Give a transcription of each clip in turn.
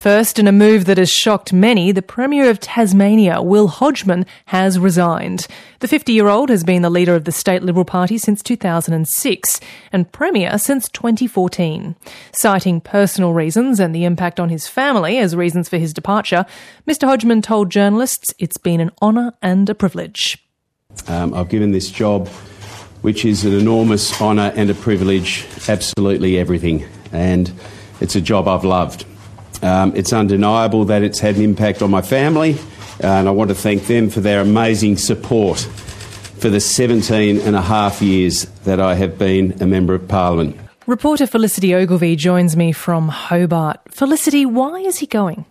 First, in a move that has shocked many, the Premier of Tasmania, Will Hodgman, has resigned. The 50-year-old has been the leader of the State Liberal Party since 2006 and Premier since 2014. Citing personal reasons and the impact on his family as reasons for his departure, Mr Hodgman told journalists it's been an honour and a privilege. I've given this job, which is an enormous honour and a privilege, absolutely everything, and it's a job I've loved. It's undeniable that it's had an impact on my family, and I want to thank them for their amazing support for the 17 and a half years that I have been a Member of Parliament. Reporter Felicity Ogilvie joins me from Hobart. Felicity, why is he going?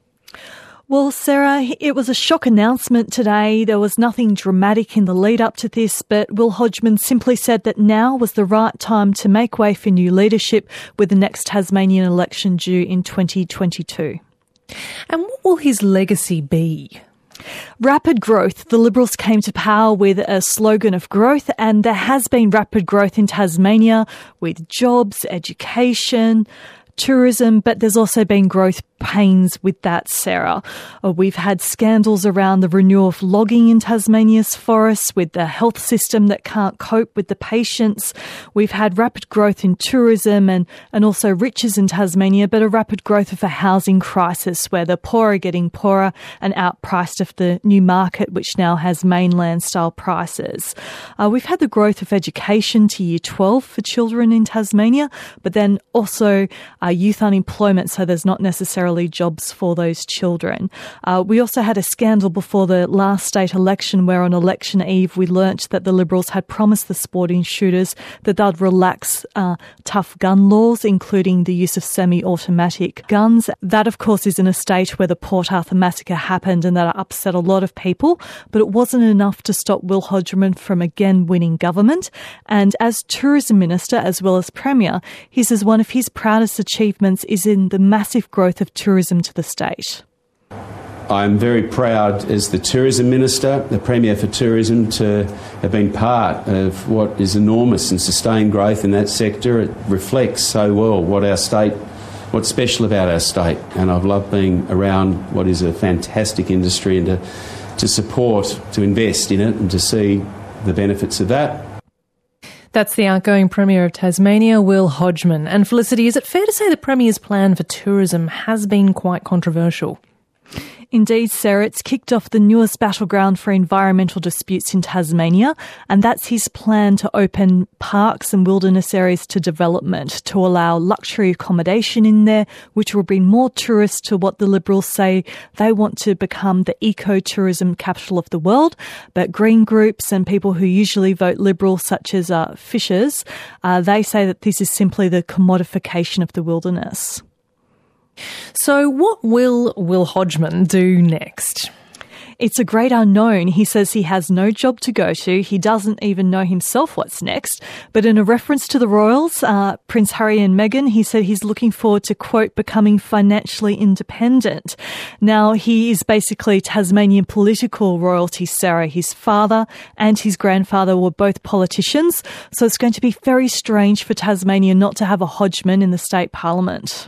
Well, Sarah, it was a shock announcement today. There was nothing dramatic in the lead up to this, but Will Hodgman simply said that now was the right time to make way for new leadership with the next Tasmanian election due in 2022. And what will his legacy be? Rapid growth. The Liberals came to power with a slogan of growth, and there has been rapid growth in Tasmania with jobs, education, tourism, but there's also been growth pains with that, Sarah. We've had scandals around the renewal of logging in Tasmania's forests, with the health system that can't cope with the patients. We've had rapid growth in tourism and also riches in Tasmania, but a rapid growth of a housing crisis where the poor are getting poorer and outpriced of the new market, which now has mainland-style prices. We've had the growth of education to Year 12 for children in Tasmania, but then also youth unemployment, so there's not necessarily jobs for those children. We also had a scandal before the last state election where on election eve we learnt that the Liberals had promised the sporting shooters that they'd relax tough gun laws, including the use of semi-automatic guns. That, of course, is in a state where the Port Arthur massacre happened and that upset a lot of people, but it wasn't enough to stop Will Hodgman from again winning government. And as Tourism Minister, as well as Premier, he says one of his proudest achievements is in the massive growth of tourism to the state. I'm very proud as the Tourism Minister, the Premier for Tourism, to have been part of what is enormous and sustained growth in that sector. It reflects so well what's special about our state, and I've loved being around what is a fantastic industry and to support, to invest in it and to see the benefits of that. That's the outgoing Premier of Tasmania, Will Hodgman. And Felicity, is it fair to say the Premier's plan for tourism has been quite controversial? Indeed, Sarah, it's kicked off the newest battleground for environmental disputes in Tasmania, and that's his plan to open parks and wilderness areas to development to allow luxury accommodation in there, which will bring more tourists to what the Liberals say they want to become the eco-tourism capital of the world. But green groups and people who usually vote Liberal, such as fishers, they say that this is simply the commodification of the wilderness. So what will Will Hodgman do next? It's a great unknown. He says he has no job to go to. He doesn't even know himself what's next. But in a reference to the royals, Prince Harry and Meghan, he said he's looking forward to, quote, becoming financially independent. Now, he is basically Tasmanian political royalty, Sarah. His father and his grandfather were both politicians. So it's going to be very strange for Tasmania not to have a Hodgman in the state parliament.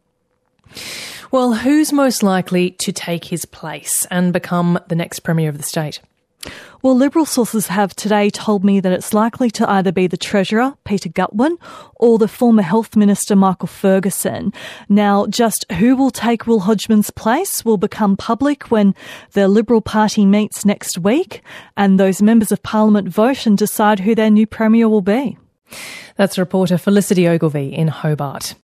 Well, who's most likely to take his place and become the next Premier of the state? Well, Liberal sources have today told me that it's likely to either be the Treasurer, Peter Gutwein, or the former Health Minister, Michael Ferguson. Now, just who will take Will Hodgman's place will become public when the Liberal Party meets next week and those members of Parliament vote and decide who their new Premier will be. That's reporter Felicity Ogilvie in Hobart.